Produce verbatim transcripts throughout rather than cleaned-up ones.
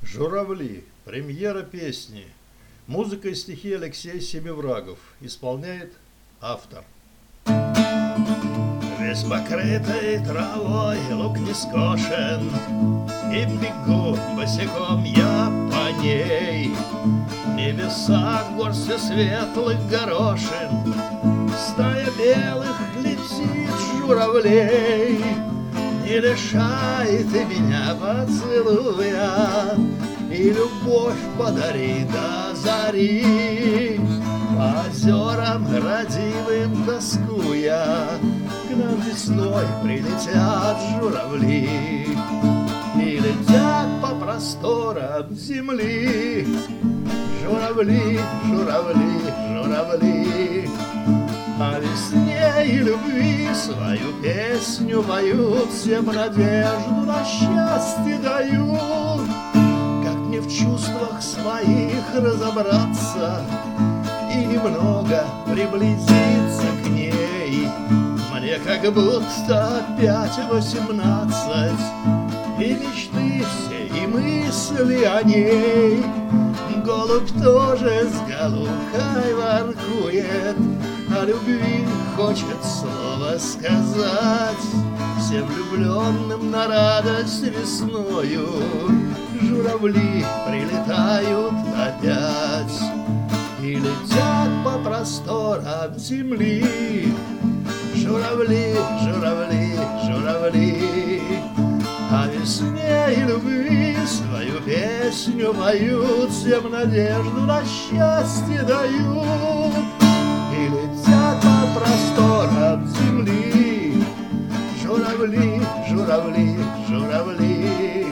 Журавли. Премьера песни. Музыка и стихи Алексей Семиврагов. Исполняет автор. Весь покрытый травой луг не скошен, и бегу босиком я по ней. В небесах горстью светлых горошин, стая белых летит журавлей. Не лишай ты меня поцелуя, и любовь подари до зари. По озерам родимым тоскуя, к нам весной прилетят журавли и летят по просторам земли. Журавли, журавли, журавли о весне и любви свою песню поют, всем надежду на счастье дают. Как мне в чувствах своих разобраться и немного приблизиться к ней? Мне как будто опять восемнадцать, и мечты все, и мысли о ней. Голубь тоже с голубкой воркует, о любви хочет слово сказать. Всем влюбленным на радость весною журавли прилетают опять и летят по просторам земли. Журавли, журавли, журавли о весне и любви свою песню поют, всем надежду на счастье дают и летят по просторам земли. Журавли, журавли, журавли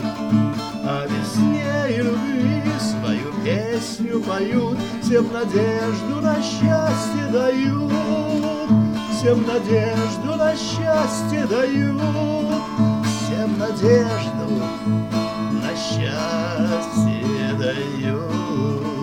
о весне и любви свою песню поют, всем надежду на счастье дают, всем надежду на счастье дают, всем надежду на счастье дают.